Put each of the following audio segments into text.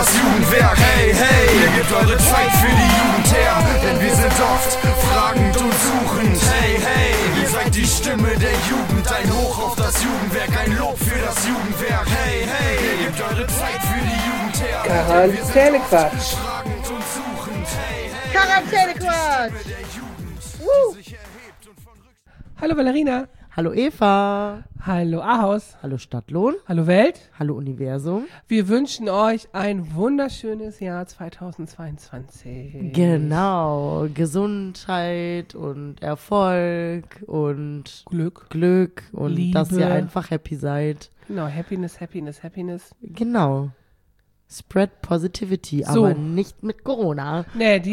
das Jugendwerk. Hey, hey, ihr gebt eure Zeit für die Jugend her, denn wir sind oft fragend und suchend. Hey, hey, ihr seid die Stimme der Jugend, ein Hoch auf das Jugendwerk, ein Lob für das Jugendwerk. Hey, hey, ihr gebt eure Zeit für die Jugend her, denn wir sind oft fragend und suchend. Hey, hey, Quarantänequatsch! Hallo Valerina. Hallo Eva. Hallo Ahaus. Hallo Stadtlohn. Hallo Welt. Hallo Universum. Wir wünschen euch ein wunderschönes Jahr 2022. Genau. Gesundheit und Erfolg und Glück und Liebe. dass ihr einfach happy seid. Genau, Happiness, Happiness, Happiness. Genau. Spread Positivity, So. aber nicht mit Corona.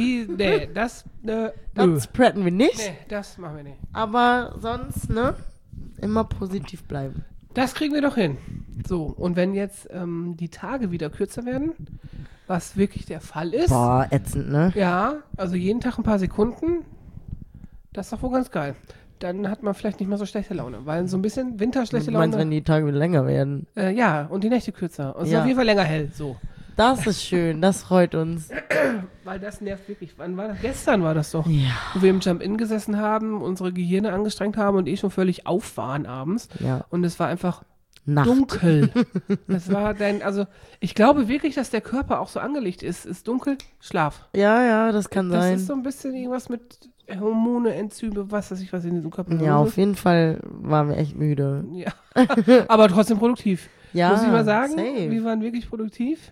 Das spreaden wir nicht. Nee, das machen wir nicht. Aber sonst, ne? Immer positiv bleiben. Das kriegen wir doch hin. So, und wenn jetzt die Tage wieder kürzer werden, was wirklich der Fall ist. Boah, ätzend, ne? Ja, also jeden Tag ein paar Sekunden, das ist doch wohl ganz geil. Dann hat man vielleicht nicht mehr so schlechte Laune, weil so ein bisschen winterschlechte Du meinst, Laune. wenn die Tage wieder länger werden? Ja, und die Nächte kürzer. Und es ist Ja. auf jeden Fall länger hell, so. Das ist schön, das freut uns. Weil das nervt wirklich. Wann war das? Gestern war das doch. Ja. Wo wir im Jump-In gesessen haben, unsere Gehirne angestrengt haben und schon völlig auf waren abends. Ja. Und es war einfach Nacht. dunkel. Das war also ich glaube wirklich, dass der Körper auch so angelegt ist. Ist dunkel, Schlaf. Ja, das kann Das sein. ist so ein bisschen irgendwas mit Hormone, Enzyme, was weiß ich, was in diesem Körper Ja, auf jeden Fall waren wir echt müde. Ja. Aber trotzdem produktiv. Ja, Muss ich mal sagen, safe. wir waren wirklich produktiv.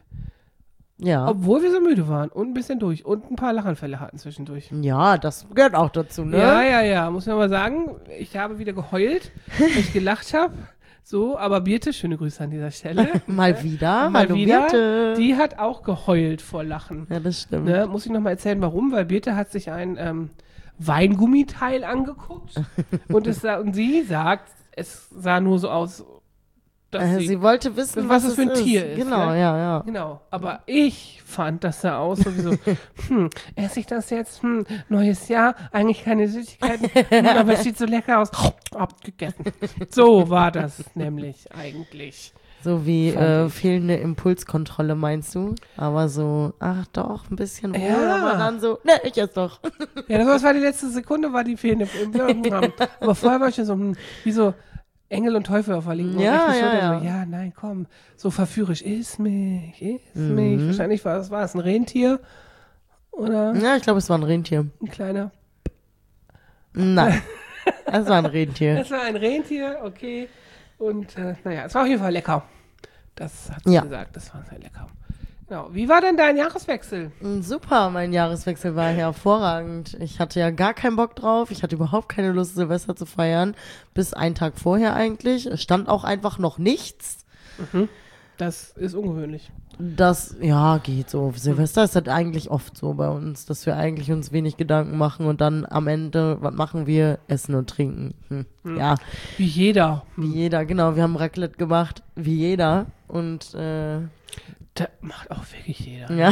Ja. Obwohl wir so müde waren und ein bisschen durch und ein paar Lachanfälle hatten zwischendurch. Ja, das gehört auch dazu, ne? Ja, muss man mal sagen. Ich habe wieder geheult, weil ich gelacht habe. So, aber Birte, schöne Grüße an dieser Stelle. Mal wieder. Mal Hallo, wieder. Birte. Die hat auch geheult vor Lachen. Ja, das stimmt. Ne? Muss ich nochmal erzählen, warum? Weil Birte hat sich ein Weingummiteil angeguckt und sie sagt, es sah nur so aus, dass Sie wollte wissen, was was es für ein ist. Tier ist. Genau, Ne? ja. Genau, aber ich fand, das sah aus sowieso, esse ich das jetzt? Neues Jahr, eigentlich keine Süßigkeiten, aber es sieht so lecker aus. Abgegessen. So war das nämlich eigentlich. So wie Fand ich. fehlende Impulskontrolle, meinst du? Aber so, ach doch, ein bisschen wohl, Ja. aber dann so, ne, ich esse doch. Ja, das war die letzte Sekunde, war die fehlende im Programm. Aber vorher war ich schon so, wie so Engel und Teufel auf der linken Ja, und rechten Schulter. ja. So, ja, nein, komm. So verführerisch, iss mich. Wahrscheinlich war es ein Rentier oder Ja, ich glaube, es war ein Rentier. ein kleiner. Nein, es war ein Rentier. Es war ein Rentier, okay. Und es war auf jeden Fall lecker. Das hat sie Ja. gesagt, das war sehr lecker. Genau. Wie war denn dein Jahreswechsel? Super, mein Jahreswechsel war hervorragend. Ich hatte ja gar keinen Bock drauf. Ich hatte überhaupt keine Lust, Silvester zu feiern. Bis einen Tag vorher eigentlich. Es stand auch einfach noch nichts. Das ist ungewöhnlich. Das, ja, geht so. Silvester ist halt eigentlich oft so bei uns, dass wir eigentlich uns wenig Gedanken machen und dann am Ende, was machen wir? Essen und trinken. Ja, Wie jeder. wie jeder, genau. Wir haben Raclette gemacht, wie jeder. Und, Das macht auch wirklich jeder. ja.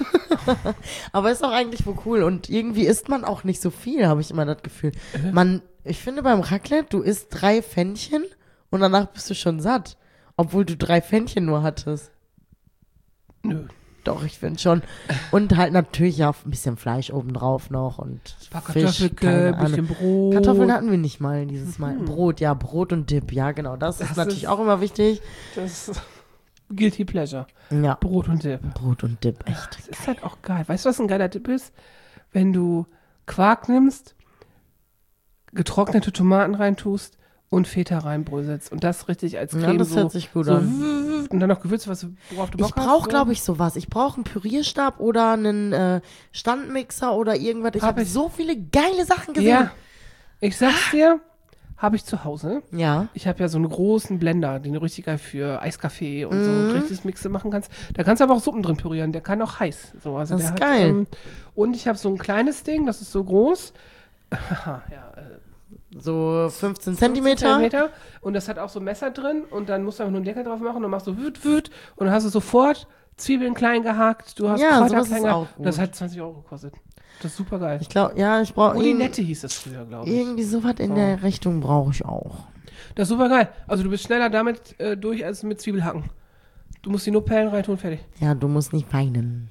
Aber ist auch eigentlich wohl cool. Und irgendwie isst man auch nicht so viel, habe ich immer das Gefühl. Ich finde beim Raclette, du isst 3 Pfännchen und danach bist du schon satt. Obwohl du 3 Pfännchen nur hattest. Nö. Doch, ich finde schon. Und halt natürlich ja ein bisschen Fleisch obendrauf noch und Ein paar Fisch, Kartoffeln, keine ein bisschen Ahnung. Brot. Kartoffeln hatten wir nicht mal dieses Mal. Brot, ja, Brot und Dip, ja genau. Das ist natürlich ist- auch immer wichtig. Das ist Guilty Pleasure. Ja, Brot und Dip. Brot und Dip, echt. Das ist halt auch geil. Weißt du, was ein geiler Dip ist? Wenn du Quark nimmst, getrocknete Tomaten reintust und Feta reinbröselst und das richtig als Creme Ja, das so, hört sich gut so an. und dann noch Gewürze, worauf du Bock Ich hast. brauche, so. glaube ich, sowas. Ich brauche einen Pürierstab oder einen Standmixer oder irgendwas. Ich Hab habe ich. so viele geile Sachen gesehen. Ja, ich sag's dir, habe ich zu Hause. Ja. Ich habe ja so einen großen Blender, den du richtig geil für Eiskaffee und Mhm. so richtiges Mixe machen kannst. Da kannst du aber auch Suppen drin pürieren. Der kann auch heiß. So, also Das der ist geil. Und ich habe so ein kleines Ding, das ist so groß. Ja, So 15 15 Zentimeter. Zentimeter. Und das hat auch so ein Messer drin. Und dann musst du einfach nur einen Deckel drauf machen und dann machst du wüt. Und dann hast du sofort Zwiebeln klein gehackt. Du hast Ja, Kräuter sowas klein ist gehackt. auch Und das gut. hat 20 € gekostet. Das ist super geil. Ich glaube, ja, ich brauche Udinette hieß es früher, glaube ich. irgendwie sowas in So. der Richtung brauche ich auch. Das ist super geil. Also du bist schneller damit durch als mit Zwiebelhacken. Du musst die nur Perlen reintun, fertig. Ja, du musst nicht weinen.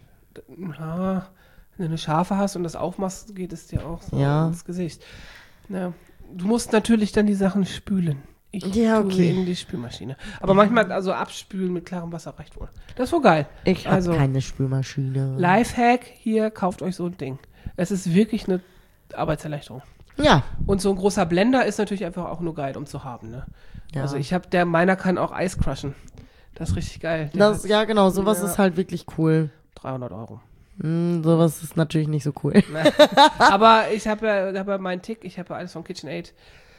Ja, wenn du eine Schafe hast und das aufmachst, geht es dir auch so ins Gesicht. Ja, du musst natürlich dann die Sachen spülen. Ich tue sie in die Spülmaschine. Aber manchmal, also abspülen mit klarem Wasser reicht wohl. Das ist wohl geil. Ich habe keine Spülmaschine. Lifehack, hier, kauft euch so ein Ding. Es ist wirklich eine Arbeitserleichterung. Ja. Und so ein großer Blender ist natürlich einfach auch nur geil, um zu haben, ne? Ja. Also meiner kann auch Eis crushen. Das ist richtig geil. Ja, genau, sowas ist halt wirklich cool. 300 Euro. Sowas ist natürlich nicht so cool. Aber ich habe ja meinen Tick, ich habe ja alles von KitchenAid.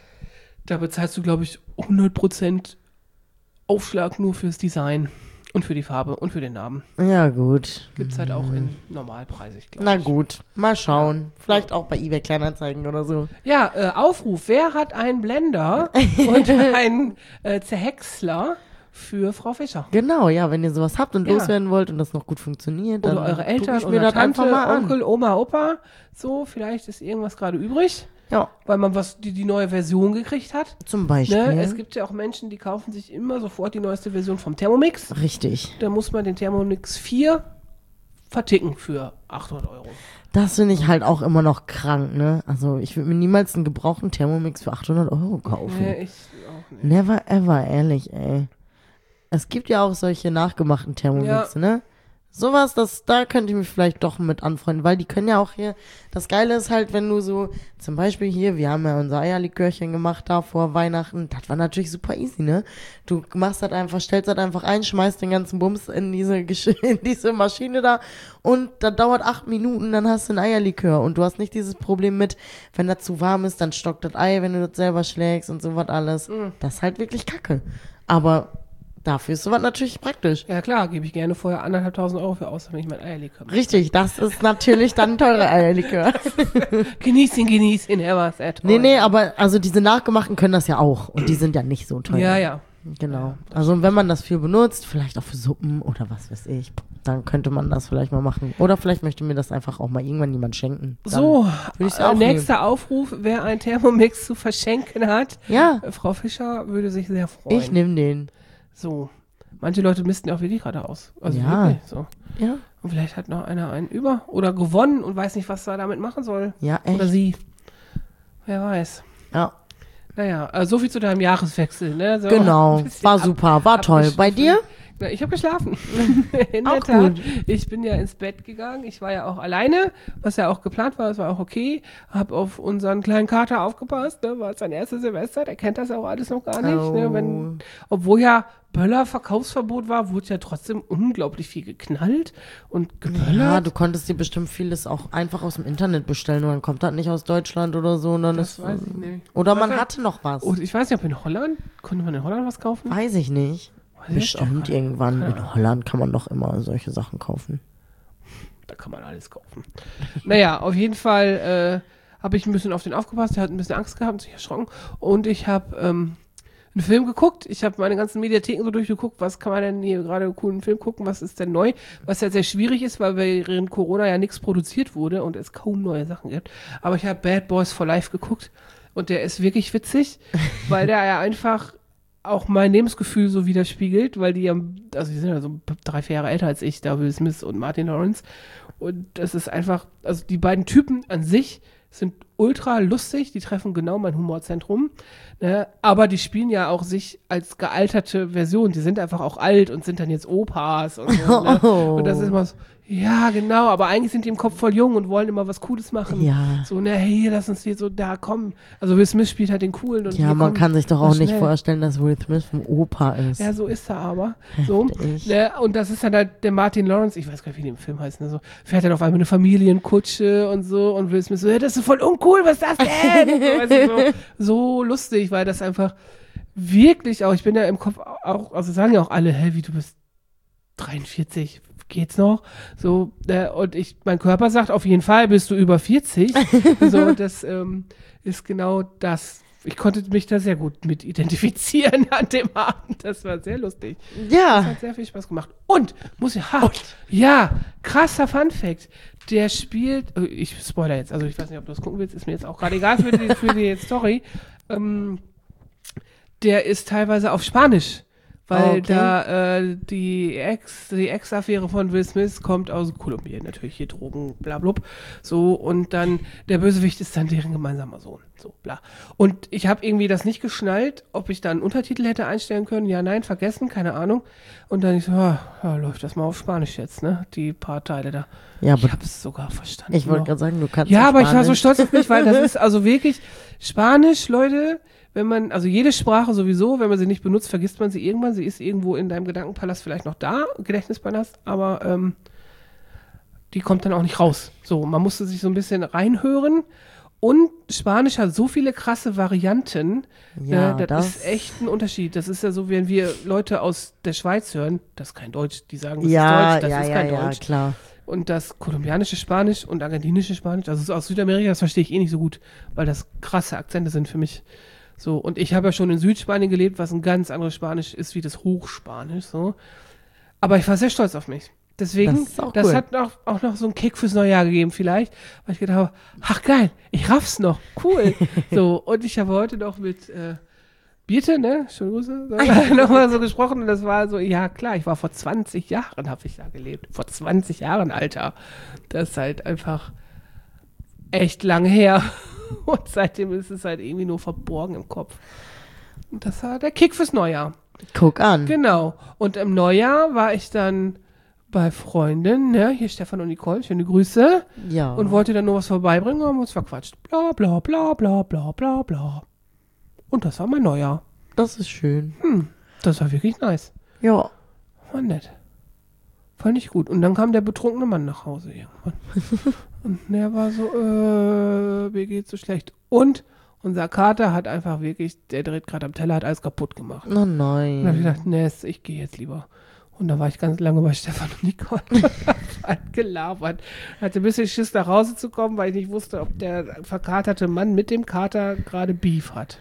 Da bezahlst du, glaube ich, 100% Aufschlag nur fürs Design und für die Farbe und für den Namen. Ja, gut. Gibt's halt auch in normalpreisig, glaube ich. Na gut, mal schauen. Vielleicht auch bei eBay Kleinanzeigen oder so. Ja, Aufruf. Wer hat einen Blender und einen Zerhäcksler für Frau Fischer? Genau, ja, wenn ihr sowas habt und loswerden wollt und das noch gut funktioniert, dann oder eure Eltern mir oder das Tante, einfach mal an. Onkel, Oma, Opa. So, vielleicht ist irgendwas gerade übrig. Ja. Weil man die neue Version gekriegt hat. Zum Beispiel. Ne? Es gibt ja auch Menschen, die kaufen sich immer sofort die neueste Version vom Thermomix. Richtig. Da muss man den Thermomix 4 verticken für 800 Euro. Das finde ich halt auch immer noch krank, ne? Also ich würde mir niemals einen gebrauchten Thermomix für 800 Euro kaufen. Nee, ich auch nicht. Never ever, ehrlich, ey. Es gibt ja auch solche nachgemachten Thermomixe, ne? Sowas, da könnte ich mich vielleicht doch mit anfreunden, weil die können ja auch hier, das Geile ist halt, wenn du so, zum Beispiel hier, wir haben ja unser Eierlikörchen gemacht da vor Weihnachten, das war natürlich super easy, ne? Du machst das einfach, stellst das einfach ein, schmeißt den ganzen Bums in diese Maschine da und das dauert 8 Minuten, dann hast du ein Eierlikör und du hast nicht dieses Problem mit, wenn das zu warm ist, dann stockt das Ei, wenn du das selber schlägst und sowas alles. Das ist halt wirklich kacke. Aber dafür ist sowas natürlich praktisch. Ja klar, gebe ich gerne vorher 1.500 Euro für aus, damit ich mein Eierlikör mache. Richtig, das ist natürlich dann ein teurer Eierlikör. Genieß ihn, er war sehr toll. Nee, aber also diese nachgemachten können das ja auch und die sind ja nicht so teuer. Ja. Genau. Also wenn man das viel benutzt, vielleicht auch für Suppen oder was weiß ich, dann könnte man das vielleicht mal machen. Oder vielleicht möchte mir das einfach auch mal irgendwann jemand schenken. Dann so, auch nächster Aufruf, wer einen Thermomix zu verschenken hat. Ja. Frau Fischer würde sich sehr freuen. Ich nehme den. So. Manche Leute misten ja auch wirklich gerade aus. Also Ja. wirklich so. Ja. Und vielleicht hat noch einer einen über oder gewonnen und weiß nicht, was er damit machen soll. Ja, echt. Oder sie. Wer weiß. Ja. Naja, so viel zu deinem Jahreswechsel, ne? So Genau. ein bisschen War super, war toll. Bei dir? Na, ich habe geschlafen. In Auch der Tat. gut. Ich bin ja ins Bett gegangen. Ich war ja auch alleine, was ja auch geplant war. Das war auch okay. Hab auf unseren kleinen Kater aufgepasst. Ne? War sein erstes Semester. Der kennt das auch alles noch gar nicht. Oh. Ne? Obwohl ja Böller-Verkaufsverbot war, wurde ja trotzdem unglaublich viel geknallt und geböllert. Ja, du konntest dir bestimmt vieles auch einfach aus dem Internet bestellen und dann kommt das nicht aus Deutschland oder so. Und dann Das ist, weiß ich nicht. Oder man Was? hatte noch was. Und ich weiß nicht, ob in Holland, konnte man in Holland was kaufen? Weiß ich nicht. Weiß ich jetzt auch Bestimmt gar nicht. irgendwann. Ja. In Holland kann man doch immer solche Sachen kaufen. Da kann man alles kaufen. Naja, auf jeden Fall habe ich ein bisschen auf den aufgepasst. Der hat ein bisschen Angst gehabt, sich erschrocken. Und ich habe einen Film geguckt. Ich habe meine ganzen Mediatheken so durchgeguckt. Was kann man denn hier gerade einen coolen Film gucken? Was ist denn neu? Was ja sehr schwierig ist, weil während Corona ja nichts produziert wurde und es kaum neue Sachen gibt. Aber ich habe Bad Boys for Life geguckt. Und der ist wirklich witzig, weil der ja einfach auch mein Lebensgefühl so widerspiegelt, weil die sind ja so 3-4 Jahre älter als ich, da Will Smith und Martin Lawrence. Und das ist einfach, also die beiden Typen an sich sind ultra lustig, die treffen genau mein Humorzentrum, ne? Aber die spielen ja auch sich als gealterte Version, die sind einfach auch alt und sind dann jetzt Opas und so, ne? Oh. Und das ist immer so, ja genau, aber eigentlich sind die im Kopf voll jung und wollen immer was Cooles machen. Ja. So, ne, hey, lass uns hier so, da komm. Also Will Smith spielt halt den Coolen. Und Ja, hier, man komm, kann sich doch mach auch nicht schnell. vorstellen, dass Will Smith ein Opa ist. Ja, so ist er aber. So, Heftig. ne, und das ist dann halt der Martin Lawrence, ich weiß gar nicht, wie der im Film heißt, ne, so, fährt dann auf einmal eine Familienkutsche und so und Will Smith so, ja, das ist voll uncool, was ist das denn? So, weißt du, so lustig, weil das einfach wirklich auch, ich bin ja im Kopf auch, also sagen ja auch alle, hä, wie du bist 43, geht's noch? So, und mein Körper sagt, auf jeden Fall bist du über 40. So, das ist genau das. Ich konnte mich da sehr gut mit identifizieren an dem Abend. Das war sehr lustig. Das Ja. hat sehr viel Spaß gemacht. Und, ja, krasser Funfact. Der spielt, ich spoiler jetzt, also ich weiß nicht, ob du das gucken willst, ist mir jetzt auch gerade egal für die Story. Der ist teilweise auf Spanisch, weil Okay. da die Ex-Affäre von Will Smith kommt aus Kolumbien, natürlich hier Drogen, bla blub, so, und dann der Bösewicht ist dann deren gemeinsamer Sohn, so, bla. Und ich habe irgendwie das nicht geschnallt, ob ich da einen Untertitel hätte einstellen können, ja, nein, vergessen, keine Ahnung. Und dann ich so, läuft das mal auf Spanisch jetzt, ne, die paar Teile da. Ja, aber Ich habe es sogar verstanden. ich wollte noch. gerade sagen, du kannst Ja, auch aber ich war so Spanisch. stolz auf mich, weil das ist also wirklich Spanisch, Leute, wenn man, also jede Sprache sowieso, wenn man sie nicht benutzt, vergisst man sie irgendwann. Sie ist irgendwo in deinem Gedankenpalast vielleicht noch da, Gedächtnispalast, aber die kommt dann auch nicht raus. So, man musste sich so ein bisschen reinhören. Und Spanisch hat so viele krasse Varianten. Ja, das ist echt ein Unterschied. Das ist ja so, wenn wir Leute aus der Schweiz hören, das ist kein Deutsch, die sagen, das Ja, ist Deutsch, das ja, ist ja, kein ja, Deutsch. klar. Und das kolumbianische Spanisch und argentinische Spanisch, also so aus Südamerika, das verstehe ich eh nicht so gut, weil das krasse Akzente sind für mich. So, und ich habe ja schon in Südspanien gelebt, was ein ganz anderes Spanisch ist wie das Hochspanisch, so. Aber ich war sehr stolz auf mich. Deswegen, Das ist auch das cool. hat auch noch so einen Kick fürs neue Jahr gegeben vielleicht, weil ich gedacht habe, ach geil, ich raff's noch, cool. So, und ich habe heute noch mit Birte, ne, schöne Grüße, so, nochmal so gesprochen und das war so, ja klar, ich war vor 20 Jahren, habe ich da gelebt. Vor 20 Jahren, Alter. Das ist halt einfach echt lange her. Und seitdem ist es halt irgendwie nur verborgen im Kopf. Und das war der Kick fürs Neujahr. Guck an. Genau. Und im Neujahr war ich dann bei Freunden, ne, hier Stefan und Nicole, schöne Grüße. Ja. Und wollte dann nur was vorbeibringen und haben uns verquatscht. Bla, bla, bla, bla, bla, bla, bla. Und das war mein Neujahr. Das ist schön. Das war wirklich nice. Ja. War nett. Fand ich gut. Und dann kam der betrunkene Mann nach Hause irgendwann. Und der war so, mir geht's so schlecht. Und unser Kater hat einfach wirklich, der dreht gerade am Teller, hat alles kaputt gemacht. Oh Und dann habe ich nein. gedacht, Ness, ich gehe jetzt lieber. Und dann war ich ganz lange bei Stefan und Nicole und hab halt gelabert. Hatte ein bisschen Schiss, nach Hause zu kommen, weil ich nicht wusste, ob der verkaterte Mann mit dem Kater gerade Beef hat.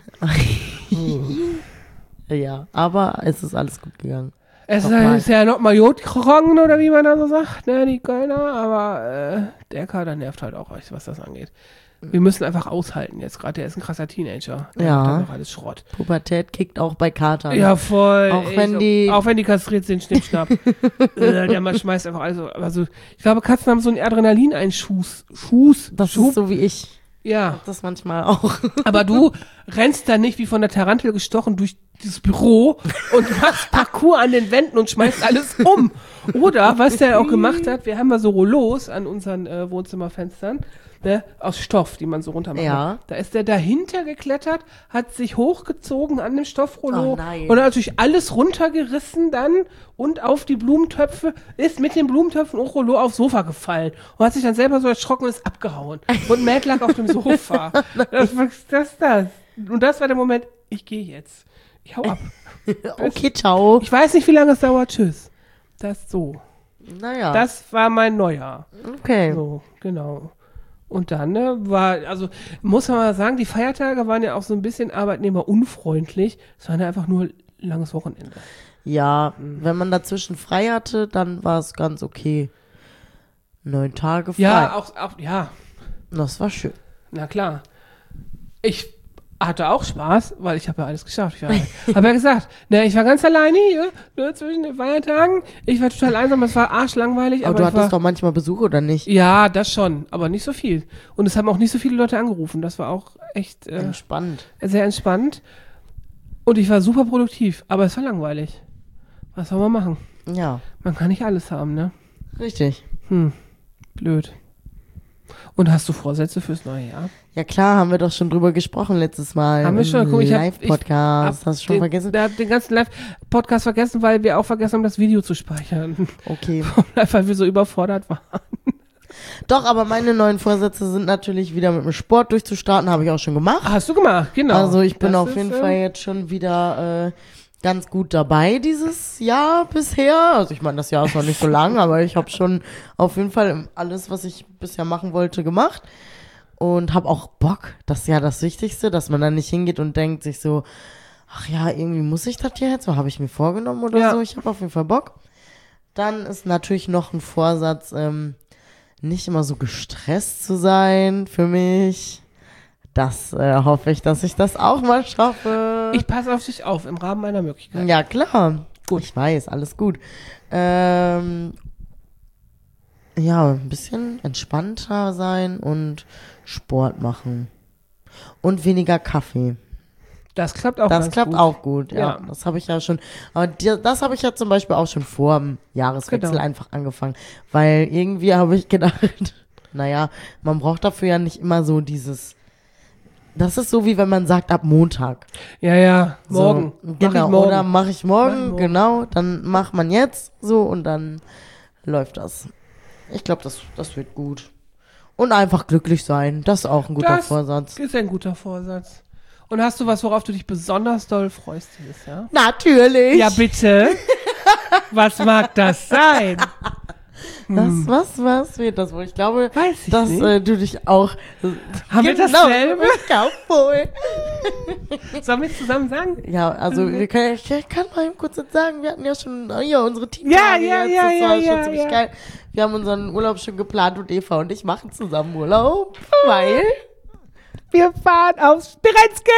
Ja, aber es ist alles gut gegangen. Es Nochmal. ist ja noch mal Jod gegangen, oder wie man da so sagt, ne, die Kölner, aber der Kater nervt halt auch, was das angeht. Wir müssen einfach aushalten jetzt gerade, der ist ein krasser Teenager. Der Ja. macht einfach alles Schrott. Pubertät kickt auch bei Katern. Ja, voll. Auch wenn die kastriert sind, Schnippschnapp. Der Mann schmeißt einfach alles. Also, ich glaube, Katzen haben so einen Adrenalin-Einschuss. Das ist so wie ich. Ja. Das manchmal auch. Aber du rennst da nicht wie von der Tarantel gestochen durch dieses Büro und machst Parkour an den Wänden und schmeißt alles um. Oder, was der auch gemacht hat, wir haben mal so Rollos an unseren Wohnzimmerfenstern, ne, aus Stoff, die man so runter macht. Ja. Da ist der dahinter geklettert, hat sich hochgezogen an dem Stoffrollo Oh nein. und hat natürlich alles runtergerissen dann und auf die Blumentöpfe, ist mit den Blumentöpfen und Rollo aufs Sofa gefallen und hat sich dann selber so erschrocken und ist abgehauen. Und Matt lag auf dem Sofa. Das. Und das war der Moment, ich gehe jetzt. Ich hau ab. Okay, ciao. Ich weiß nicht, wie lange es dauert. Tschüss. Das so. Naja. Das war mein Neujahr. Okay. So, genau. Und dann muss man mal sagen, die Feiertage waren ja auch so ein bisschen arbeitnehmerunfreundlich. Es war ja einfach nur ein langes Wochenende. Ja, wenn man dazwischen frei hatte, dann war es ganz okay. 9 Tage frei. Ja, ja, Das war schön. na klar. Ich hatte auch Spaß, weil ich habe ja alles geschafft. Ich habe ja gesagt, ne, ich war ganz alleine hier, ne, zwischen den Feiertagen. Ich war total einsam, es war arschlangweilig. Aber du hattest doch manchmal Besuch, oder nicht? Ja, das schon, aber nicht so viel. Und es haben auch nicht so viele Leute angerufen. Das war auch echt Entspannt. sehr entspannt. Und ich war super produktiv, aber es war langweilig. Was soll man machen? Ja, Man kann nicht alles haben, ne? richtig. Blöd. Und hast du Vorsätze fürs neue Jahr? Ja klar, haben wir doch schon drüber gesprochen letztes Mal. Haben wir schon? Guck, ich hab Live-Podcast. Hast du schon vergessen? Ich habe den ganzen Live-Podcast vergessen, weil wir auch vergessen haben, das Video zu speichern. Okay. Weil wir so überfordert waren. Doch, aber meine neuen Vorsätze sind natürlich wieder mit dem Sport durchzustarten. Habe ich auch schon gemacht. Hast du gemacht, genau. Also ich bin Das auf ist, jeden Fall jetzt schon wieder ganz gut dabei dieses Jahr bisher. Also ich meine, das Jahr ist noch nicht so lang, aber ich habe schon auf jeden Fall alles, was ich bisher machen wollte, gemacht. Und habe auch Bock. Das ist ja das Wichtigste, dass man dann nicht hingeht und denkt sich so, ach ja, irgendwie muss ich das jetzt, so habe ich mir vorgenommen oder Ja. so. Ich habe auf jeden Fall Bock. Dann ist natürlich noch ein Vorsatz, nicht immer so gestresst zu sein für mich. Das hoffe ich, dass ich das auch mal schaffe. Ich passe auf dich auf, im Rahmen meiner Möglichkeiten. Ja, klar. Gut. Ich weiß, alles gut. Ja, ein bisschen entspannter sein und Sport machen. Und weniger Kaffee. Das klappt auch Das ganz klappt gut. auch gut, ja. Ja. Das habe ich ja schon. Aber das habe ich ja zum Beispiel auch schon vor dem Jahreswechsel Genau. einfach angefangen. Weil irgendwie habe ich gedacht, naja, man braucht dafür ja nicht immer so dieses. Das ist so, wie wenn man sagt, ab Montag. Ja, morgen. So, Mach genau, ich morgen. oder mache ich Mach ich morgen, morgen. genau. Dann macht man jetzt so und dann läuft das. Ich glaube, das wird gut. Und einfach glücklich sein. Das ist auch ein guter Das Vorsatz. ist ein guter Vorsatz. Und hast du was, worauf du dich besonders doll freust dieses Jahr? Natürlich. Ja, bitte. Was mag das sein? Was wird das wohl? Ich glaube, Weiß ich dass nicht. Du dich auch. Haben wir dasselbe? Ich glaub wohl. Sollen wir es zusammen sagen? Ja, also wir können, ich kann mal eben kurz jetzt sagen, wir hatten ja schon unsere Team. Ja, jetzt, das war schon ziemlich geil. Wir haben unseren Urlaub schon geplant und Eva und ich machen zusammen Urlaub, weil Wir fahren aufs Spirenzke!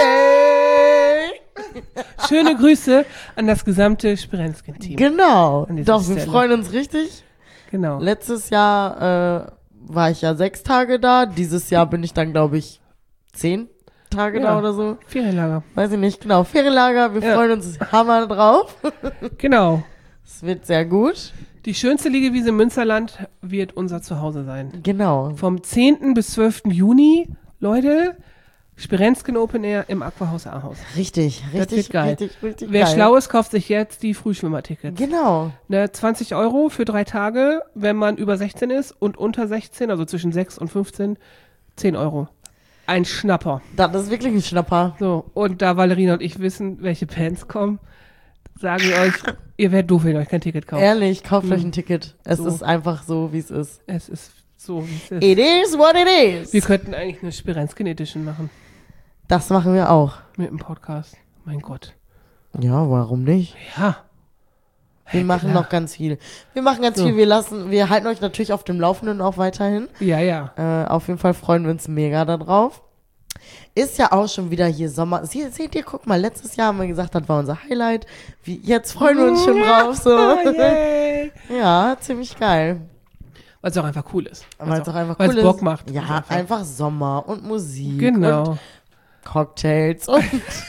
Yay! Schöne Grüße an das gesamte Spirenzken-Team. Genau. An dieser Doch, wir Stelle. freuen uns richtig. Genau. Letztes Jahr war ich ja 6 Tage da. Dieses Jahr bin ich dann, glaube ich, 10 Tage Ja. da oder so. Ferienlager. Weiß ich nicht, genau. Ferienlager, wir Ja. freuen uns hammer drauf. Genau. Es wird sehr gut. Die schönste Liegewiese im Münsterland wird unser Zuhause sein. Genau. Vom 10. bis 12. Juni, Leute, Spirenzken Open Air im Aquahaus Ahaus. Richtig, Das richtig, wird geil. richtig Wer geil. schlau ist, kauft sich jetzt die Frühschwimmertickets. Genau. Ne, 20 € für 3 Tage, wenn man über 16 ist und unter 16, also zwischen 6 und 15, 10 €. Ein Schnapper. Das ist wirklich ein Schnapper. So, und da Valerina und ich wissen, welche Bands kommen, sagen wir euch, ihr werdet doof, wenn ihr euch kein Ticket kauft. Ehrlich, kauft euch ein Ticket. Es So. ist einfach so, wie es ist. Es ist so, wie es ist. It is what it is. Wir könnten eigentlich eine Spirenzken Edition machen Das machen wir auch. mit dem Podcast. Mein Gott. Ja, warum nicht? Ja. Wir machen noch ganz viel. Wir machen ganz So. viel. Wir halten euch natürlich auf dem Laufenden auch weiterhin. Ja, ja. Auf jeden Fall freuen wir uns mega darauf. Ist ja auch schon wieder hier Sommer. Seht ihr, guck mal, letztes Jahr haben wir gesagt, das war unser Highlight. Jetzt freuen wir uns schon drauf. So. Yay. Ja, ziemlich geil. Weil es auch einfach cool ist. Weil es auch einfach weil's cool ist. Bock macht. Ja, einfach Sommer und Musik. Genau. Und Cocktails und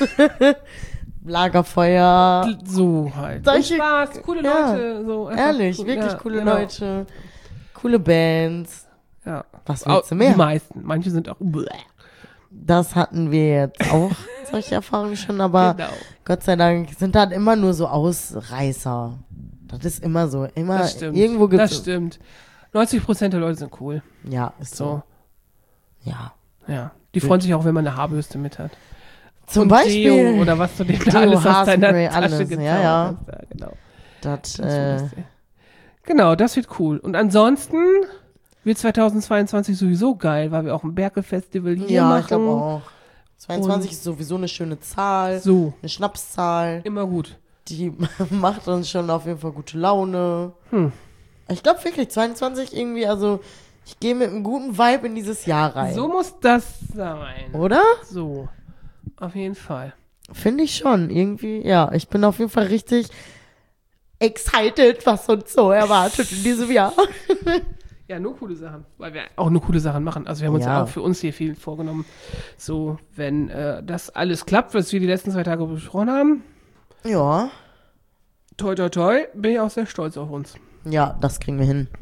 Lagerfeuer. So halt. Solche- Und Spaß, coole ja. Leute. So, einfach Ehrlich, cool. wirklich Ja, coole genau. Leute. Coole Bands. Ja. Was willst du mehr? Die meisten. Manche sind auch. Das hatten wir jetzt auch, solche Erfahrungen schon, aber Genau. Gott sei Dank sind das immer nur so Ausreißer. Das ist immer so. Immer Das stimmt. irgendwo gibt Das stimmt. 90% der Leute sind cool. Ja, ist so. So. Ja. Ja. Die freuen sich auch, wenn man eine Haarbürste mit hat. Zum Und Beispiel. Deo oder was du dem da Deo, alles aus deiner Haarspray, Tasche alles. gezaubert Ja, ja. hast. Ja, genau. Das, Das wird lustig. Genau, das wird cool. Und ansonsten wird 2022 sowieso geil, weil wir auch ein Berke-Festival hier ja, machen. ich glaube auch. 22 Und- ist sowieso eine schöne Zahl. So, Eine Schnapszahl. immer gut. Die macht uns schon auf jeden Fall gute Laune. Ich glaube wirklich, 22 irgendwie, also ich gehe mit einem guten Vibe in dieses Jahr rein. So muss das sein. Oder? So, auf jeden Fall. Finde ich schon. Irgendwie, ja. Ich bin auf jeden Fall richtig excited, was uns so erwartet in diesem Jahr. Ja, nur coole Sachen, weil wir auch nur coole Sachen machen. Also wir haben uns Ja. ja auch für uns hier viel vorgenommen. So, wenn das alles klappt, was wir die letzten 2 Tage besprochen haben, Ja. toi toi toi, bin ich auch sehr stolz auf uns. Ja, das kriegen wir hin.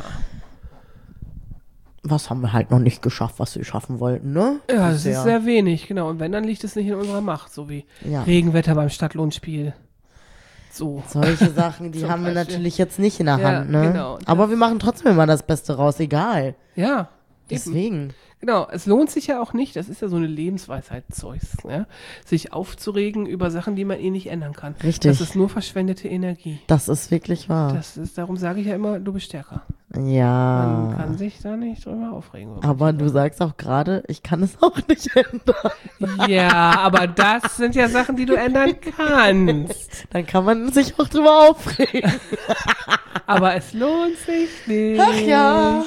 Was haben wir halt noch nicht geschafft, was wir schaffen wollten, ne? Ja, das ist Bisher. sehr wenig, genau. Und wenn, dann liegt es nicht in unserer Macht, so wie Ja. Regenwetter beim Stadtlohnspiel. So. Solche Sachen, die Zum haben wir Beispiel. natürlich jetzt nicht in der Ja, Hand, ne? genau. Aber wir machen trotzdem immer das Beste raus, egal. Ja, eben. Deswegen. Genau, es lohnt sich ja auch nicht, das ist ja so eine Lebensweisheit Zeugs, ja? Sich aufzuregen über Sachen, die man eh nicht ändern kann. Richtig. Das ist nur verschwendete Energie. Das ist wirklich wahr. Das ist, darum sage ich ja immer, du bist stärker. Man Ja. kann sich da nicht drüber aufregen. Aber du sagst auch gerade, ich kann es auch nicht ändern. Ja, aber das sind ja Sachen, die du ändern kannst. Dann kann man sich auch drüber aufregen. Aber es lohnt sich nicht. Ach ja.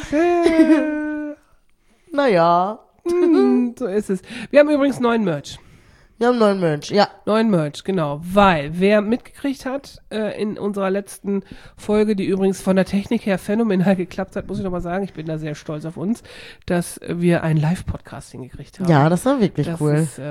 Naja. So ist es. Wir haben übrigens neuen Merch. Wir haben neuen Merch, ja. Neuen Merch, genau. Weil, wer mitgekriegt hat, in unserer letzten Folge, die übrigens von der Technik her phänomenal geklappt hat, muss ich nochmal sagen, ich bin da sehr stolz auf uns, dass wir einen Live-Podcast hingekriegt haben. Ja, das war wirklich das cool. Ist,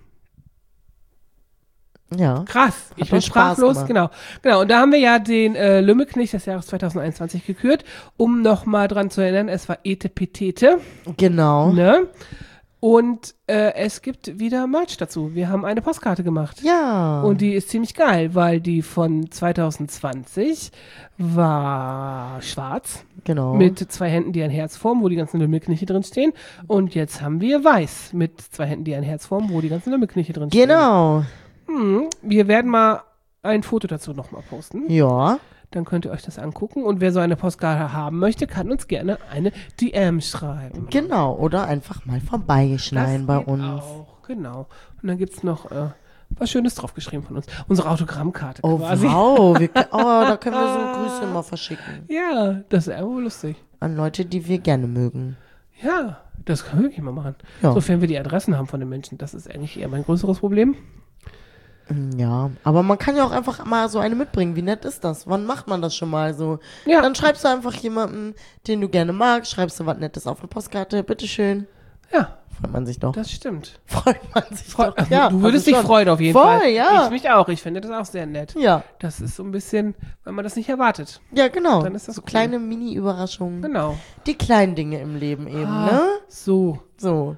Ja. krass. Ich bin uns Spaß sprachlos, gemacht. genau. Und da haben wir ja den Lümmelknecht des Jahres 2021 gekürt, um nochmal dran zu erinnern, es war Etepetete, Genau. ne? Und es gibt wieder Merch dazu. Wir haben eine Postkarte gemacht. Ja. Und die ist ziemlich geil, weil die von 2020 war schwarz genau. mit 2 Händen, die ein Herz formen, wo die ganzen Lümmelknechte drin stehen. Und jetzt haben wir weiß mit 2 Händen, die ein Herz formen, wo die ganzen Lümmelknechte drin stehen. Genau. Wir werden mal ein Foto dazu nochmal posten. Ja. Dann könnt ihr euch das angucken. Und wer so eine Postkarte haben möchte, kann uns gerne eine DM schreiben. Genau. Oder einfach mal vorbeischneiden bei geht uns. Auch, genau. Und dann gibt es noch was Schönes draufgeschrieben von uns. Unsere Autogrammkarte Oh, quasi. wow. Da können wir so Grüße mal verschicken. Ja, das ist wohl lustig. An Leute, die wir gerne mögen. Ja, das können wir wirklich mal machen. Ja. Sofern wir die Adressen haben von den Menschen. Das ist eigentlich eher mein größeres Problem. Ja, aber man kann ja auch einfach mal so eine mitbringen. Wie nett ist das? Wann macht man das schon mal so? Ja. Dann schreibst du einfach jemanden, den du gerne magst, schreibst du was Nettes auf eine Postkarte. Bitteschön. Ja, Freut man sich doch. das stimmt. Freut man sich doch. Ja, du würdest dich also schon. freuen auf jeden Voll, Fall. ja. Ich mich auch. Ich finde das auch sehr nett. Ja, Das ist so ein bisschen, wenn man das nicht erwartet. ja, genau. Dann ist das so cool. kleine Mini-Überraschungen. Genau. Die kleinen Dinge im Leben eben, ne? So. So.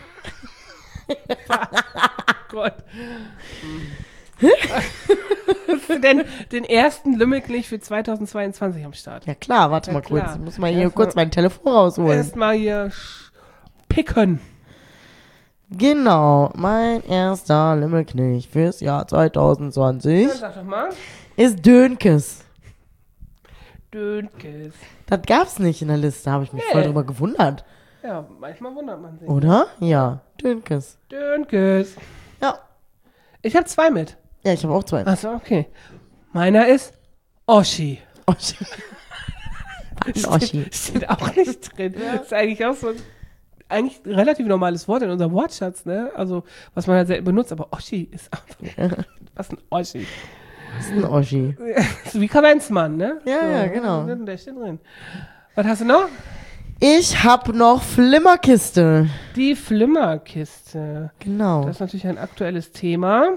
Gott. Hast du denn den ersten Lümmelknecht für 2022 am Start? Ja klar, warte Ja, mal kurz. klar. Ich muss mal hier Erstmal- kurz mein Telefon rausholen. Erstmal hier picken. Genau, mein erster Limmelknecht fürs Jahr 2020 Dann sag doch mal. ist Dönkes. Dönkes. Das gab's nicht in der Liste, habe ich mich voll Nee. drüber gewundert. Ja, manchmal wundert man sich. Oder? Ja, Dönkes. Dönkes. Ja. Ich habe 2 mit. Ja, ich habe auch 2. Achso, okay. Meiner ist Oschi. Oschi. Ein Oschi. Steht auch nicht drin. Ist eigentlich auch so ein eigentlich relativ normales Wort in unserem Wortschatz, ne? Also, was man halt selten benutzt, aber Oschi ist einfach. Was ist ein Oschi? Das ist ein Oschi. So wie Kavenzmann, ne? Ja, ja, genau. Der steht drin. Was hast du noch? Ich habe noch Flimmerkiste. Die Flimmerkiste. Genau. Das ist natürlich ein aktuelles Thema.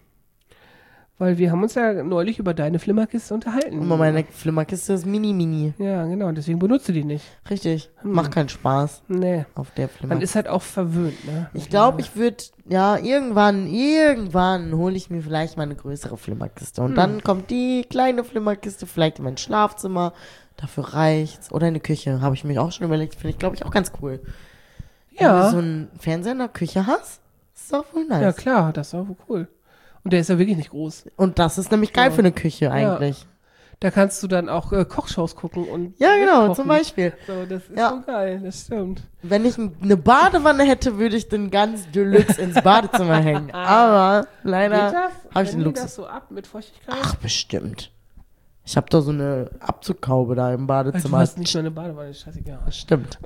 Weil wir haben uns ja neulich über deine Flimmerkiste unterhalten. Und meine Flimmerkiste ist mini. Ja, genau. Deswegen benutzt du die nicht. Richtig. Macht keinen Spaß Nee. auf der Man Flimmerkiste. ist halt auch verwöhnt, ne? Ich glaube, ich würde, ja, irgendwann hole ich mir vielleicht mal eine größere Flimmerkiste. Und dann kommt die kleine Flimmerkiste vielleicht in mein Schlafzimmer. Dafür reicht's. Oder in die Küche. Habe ich mich auch schon überlegt. Finde ich, glaube ich, auch ganz cool. Wenn Ja. du so einen Fernseher in der Küche hast, ist doch voll nice. Ja, klar. Das ist auch cool. Und der ist ja wirklich nicht groß. Und das ist nämlich geil für eine Küche eigentlich. Da kannst du dann auch Kochshows gucken und Ja, genau, mitkochen. zum Beispiel. So, das ist Ja. so geil, das stimmt. Wenn ich eine Badewanne hätte, würde ich den ganz Deluxe ins Badezimmer hängen. Aber leider Geht das? habe ich Können den die Luxus. das so ab mit Feuchtigkeit? Ach, bestimmt. Ich habe da so eine Abzughaube da im du Badezimmer. hast nicht nur eine Badewanne, scheißegal. Stimmt.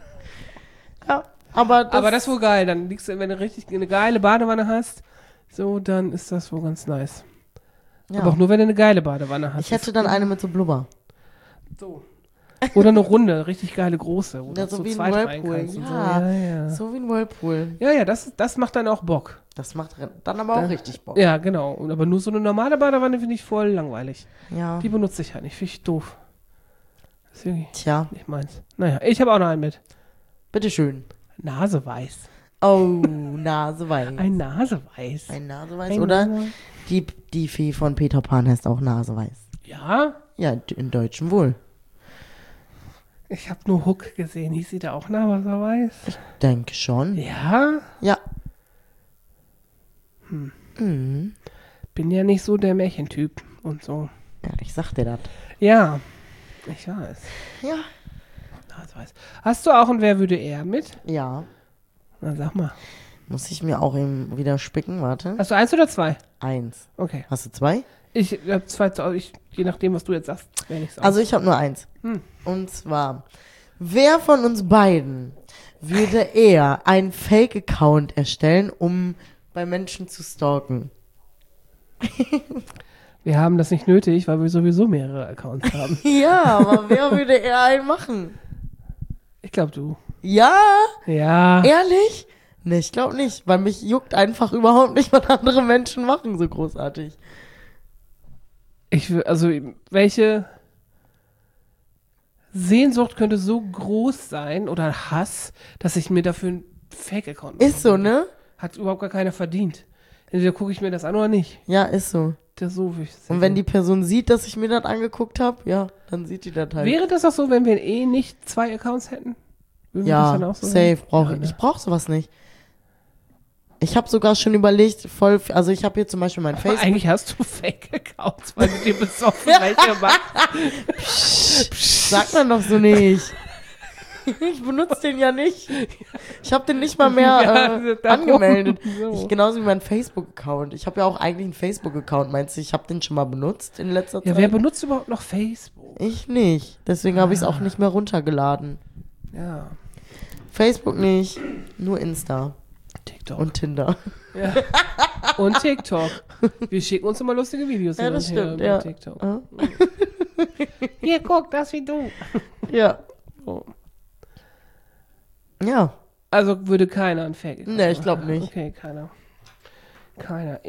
Ja, aber Das ist wohl geil. Dann liegst du, wenn du richtig eine geile Badewanne hast, so, dann ist das wohl ganz nice. ja. Aber auch nur, wenn du eine geile Badewanne hast. Ich hätte dann eine mit so Blubber. So. Oder eine runde, richtig geile große. Wo Ja, du so zu wie ein zweit rein Whirlpool. kannst und so. Ja. Ja. So wie ein Whirlpool. Ja, das macht dann auch Bock. Das macht dann aber auch richtig Bock. Ja, genau. Und aber nur so eine normale Badewanne finde ich voll langweilig. Ja. Die benutze ich halt nicht. Finde ich doof. Das ist wirklich Tja, nicht meins. Naja, ich habe auch noch einen mit. bitteschön. Naseweiß. Oh, Naseweiß. Ein Naseweiß. Ein Naseweiß. Ein Oder Naseweiß. die Fee von Peter Pan heißt auch Naseweiß. Ja, Ja, in Deutschen wohl. ich habe nur Hook gesehen. Hieß sie da auch Naseweiß? Denke schon. Ja, Ja. Mhm. bin ja nicht so der Märchentyp und so. Ja, ich sag dir das. Ja, ich weiß. Ja. Naseweiß. Hast du auch ein Wer würde er mit? Ja. Na, sag mal. Muss ich mir auch eben wieder spicken, warte. Hast du 1 oder 2? 1. Okay. Hast du 2? Ich habe 2, je nachdem, was du jetzt sagst, wäre nicht so. Also ich habe nur 1. Und zwar, wer von uns beiden würde eher einen Fake-Account erstellen, um bei Menschen zu stalken. Wir haben das nicht nötig, weil wir sowieso mehrere Accounts haben. Ja, aber wer würde eher einen machen? Ich glaube, du. Ja? Ja. Ehrlich? Nee, ich glaube nicht, weil mich juckt einfach überhaupt nicht, was andere Menschen machen, so großartig. Welche Sehnsucht könnte so groß sein oder Hass, dass ich mir dafür einen Fake-Account mache? Ist so, ne? Hat überhaupt gar keiner verdient. Entweder gucke ich mir das an oder nicht. Ja, ist so. Das so will ich das Und wenn die Person sieht, dass ich mir das angeguckt habe, ja, dann sieht die das halt. Wäre das auch so, wenn wir nicht 2 Accounts hätten? Würden wir das dann Ja, auch so safe sehen? brauche Ja, ich. ne? Ich brauche sowas nicht. Ich habe sogar schon überlegt, also ich habe hier zum Beispiel mein Aber Facebook. eigentlich hast du Fake-Accounts, weil du dir besoffen welche machst. Sagt man doch so nicht. Ich benutze den ja nicht. Ich habe den nicht mal mehr Ja, darum. angemeldet. So. Genauso wie mein Facebook-Account. Ich habe ja auch eigentlich einen Facebook-Account. Meinst du, ich habe den schon mal benutzt in letzter Ja, Zeit? wer benutzt überhaupt noch Facebook? Ich nicht. Deswegen habe ich es auch nicht mehr runtergeladen. Ja, Facebook nicht, nur Insta TikTok. und Tinder. Ja. Und TikTok. Wir schicken uns immer lustige Videos Ja, hin das und her stimmt, über ja. TikTok. Ja. Hier, guck, das wie du. Ja. So. Ja. Also würde keiner ein Fake. Nee, ich glaub nicht. Okay, keiner. Keiner.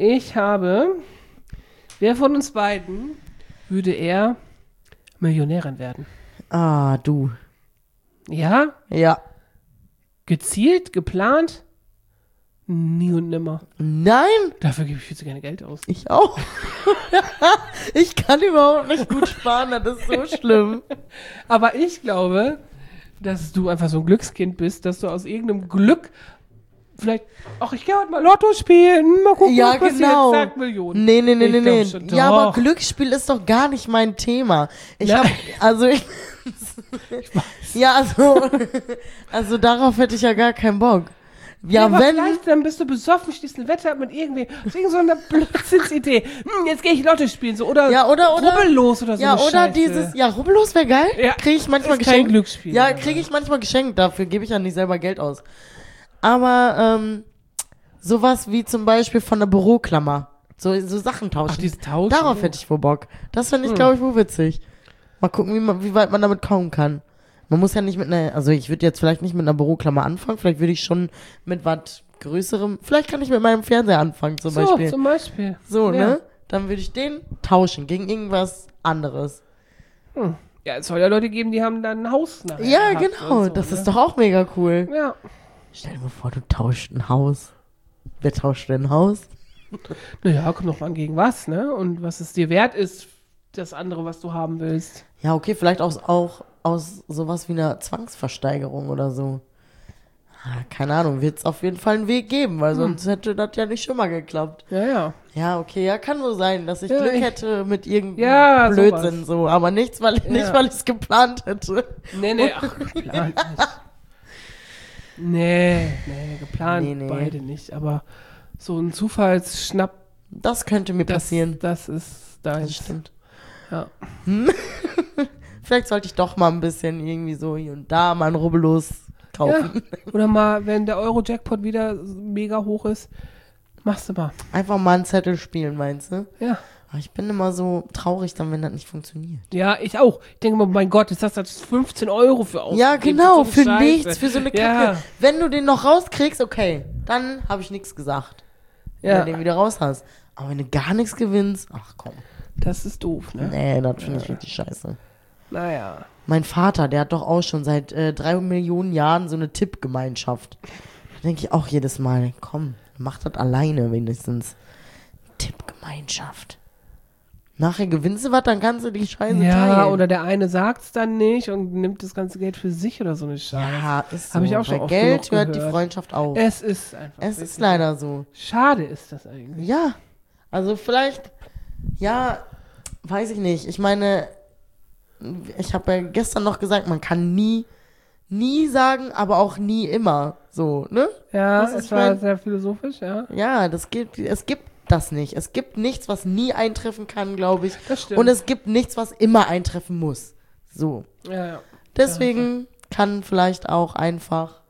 Wer von uns beiden würde eher Millionärin werden? Ah, du. Ja? Ja. Gezielt? Geplant? Nie und nimmer. Nein, Dafür gebe ich viel zu gerne Geld aus. ich auch. Ich kann überhaupt nicht gut sparen, das ist so schlimm. Aber ich glaube, dass du einfach so ein Glückskind bist, dass du aus irgendeinem Glück vielleicht, ach, ich gehe heute mal Lotto spielen, mal gucken, Ja, was passiert, genau. zack, Millionen. Nee, nee, nee, Ich nee, glaub nee. schon, Ja, doch. aber Glücksspiel ist doch gar nicht mein Thema. Ich Nein. also darauf hätte ich ja gar keinen Bock. Ja, aber wenn, vielleicht dann bist du besoffen, schließt ein Wette ab mit irgendwem, aus irgendeiner Blödsinnsidee. Jetzt gehe ich Lotto spielen, so, oder, Ja, oder- rubbellos oder so. ja, eine oder Scheiße. dieses, ja, rubbellos wäre geil. Ja, Kriege ich manchmal ist kein geschenkt. Glücksspiel. Ja, aber. kriege ich manchmal geschenkt, dafür gebe ich ja nicht selber Geld aus. Aber, sowas wie zum Beispiel von der Büroklammer. So Sachen tauschen. Ach, dieses Tauschen. Darauf hätte ich wohl Bock. Das fände ich, glaube ich, wohl witzig. Mal gucken, wie weit man damit kommen kann. Man muss ja nicht mit einer, also ich würde jetzt vielleicht nicht mit einer Büroklammer anfangen, vielleicht würde ich schon mit was Größerem, vielleicht kann ich mit meinem Fernseher anfangen zum So, Beispiel. zum Beispiel. So, Ja. ne? Dann würde ich den tauschen gegen irgendwas anderes. Ja, es soll ja Leute geben, die haben dann ein Haus nachher Ja, gehabt genau. und so, Das ne? ist doch auch mega cool. Ja. Stell dir mal vor, du tauscht ein Haus. Wer tauscht denn ein Haus? Naja, kommt noch an gegen was, ne? Und was es dir wert ist, das andere, was du haben willst. Ja, okay, vielleicht auch aus sowas wie einer Zwangsversteigerung oder so. Ah, keine Ahnung, wird es auf jeden Fall einen Weg geben, weil sonst hätte das ja nicht schon mal geklappt. Ja, ja. Ja, okay, ja, kann wohl sein, dass ich Ja, Glück ich- hätte mit irgendeinem Ja, Blödsinn sowas. so, aber nicht, weil ich es geplant hätte. Nee, ach, geplant nicht. Nee, geplant Nee. beide nicht. Aber so ein Zufallsschnapp, Das könnte mir passieren. das ist deins. Das stimmt. Ja. Vielleicht sollte ich doch mal ein bisschen irgendwie so hier und da mal ein Rubbellos kaufen. Oder mal, wenn der Euro-Jackpot wieder mega hoch ist, machst du mal. Einfach mal einen Zettel spielen, meinst du? Ja. Aber ich bin immer so traurig dann, wenn das nicht funktioniert. Ja, ich auch. Ich denke mal, mein Gott, jetzt hast du 15 Euro für ausgegeben. Ja, genau, so für eine Scheiße. nichts, für so eine Kacke. Ja. Wenn du den noch rauskriegst, okay, dann habe ich nichts gesagt. Wenn Ja, du den wieder raus hast. Aber wenn du gar nichts gewinnst, ach komm. das ist doof, ne? Nee, das finde ich richtig scheiße. Naja. Mein Vater, der hat doch auch schon seit 3 Millionen Jahren so eine Tippgemeinschaft. Da denke ich auch jedes Mal, komm, mach das alleine wenigstens. Tippgemeinschaft. Nachher gewinnst du was, dann kannst du die Scheiße Ja, teilen. oder der eine sagt's dann nicht und nimmt das ganze Geld für sich oder so eine Scheiße. Ja, ist so. Hab ich auch schon Bei oft Geld genug hört die gehört. Freundschaft auf. Es ist einfach. Es wirklich- ist leider so. Schade ist das eigentlich. Ja, also vielleicht, ja, weiß ich nicht. Ich meine, ich habe ja gestern noch gesagt, man kann nie sagen, aber auch nie immer. So, ne? Ja, Das ist es war mein- sehr philosophisch, ja. Ja, es gibt das nicht. Es gibt nichts, was nie eintreffen kann, glaube ich. Das stimmt. Und es gibt nichts, was immer eintreffen muss. So. Ja. Deswegen kann vielleicht auch einfach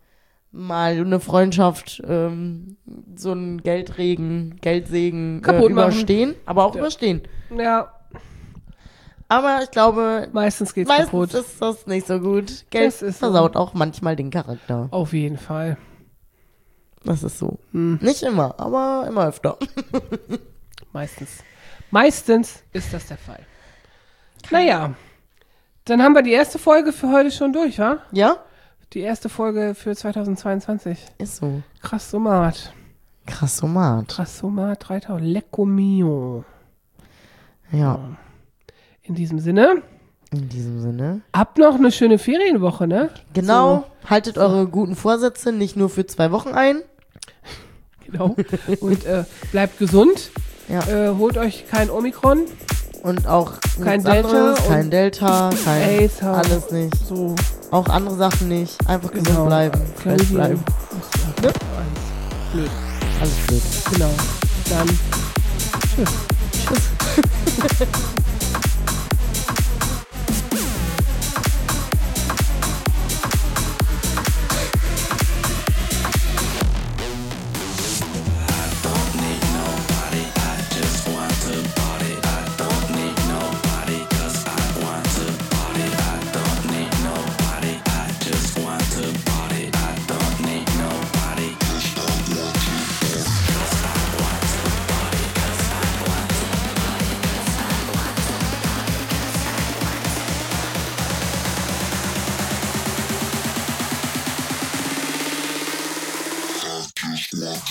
mal eine Freundschaft, so ein Geldsegen Kaputt machen. überstehen, aber auch Ja. überstehen. Ja, Aber ich glaube, meistens geht's meistens kaputt. ist das nicht so gut. Geld Das ist so. versaut auch manchmal den Charakter. Auf jeden Fall. Das ist so. Hm. Nicht immer, aber immer öfter. Meistens. Meistens ist das der Fall. Naja, dann haben wir die erste Folge für heute schon durch, wa? Ja? Die erste Folge für 2022. Ist so. Krass Somat. Krassomat. Krass Somat 3000. Lecco mio. Ja. In diesem Sinne, In diesem Sinne. habt noch eine schöne Ferienwoche, ne? Genau. Haltet eure guten Vorsätze nicht nur für 2 Wochen ein. Genau. Und bleibt gesund. Ja. Holt euch kein Omikron. Und auch Kein nichts Delta anderes, und kein Delta, kein AIDS, alles nicht. So, Auch andere Sachen nicht. Einfach gesund genau. bleiben. Fresh Chlamydien. bleiben. Ja. Ne? Alles blöd. Alles blöd. Genau. Dann tschüss. Tschüss.